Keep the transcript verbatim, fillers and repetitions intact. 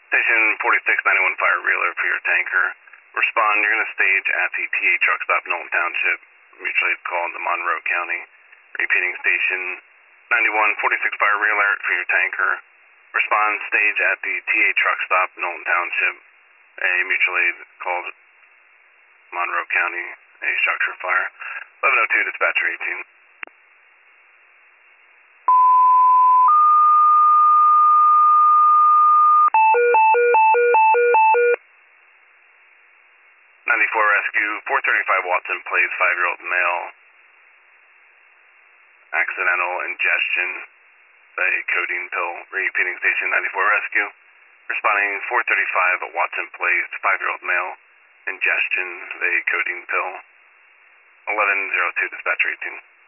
Station forty-six ninety-one fire reeler for your tanker. Respond, you're going to stage at the T A truck stop, Knowlton Township, mutually called the Monroe County. Repeating, station ninety-one forty-six fire reeler for your tanker. Respond, stage at the T A truck stop, Knowlton Township, a mutually called Monroe County, a structure fire. eleven oh two, dispatcher eighteen. ninety-four rescue, four thirty-five Watson Place, five-year-old male. Accidental ingestion, a codeine pill. Repeating, station ninety-four rescue. Responding four thirty-five Watson Place, five-year-old male. Ingestion, a codeine pill. eleven oh two, dispatcher eighteen.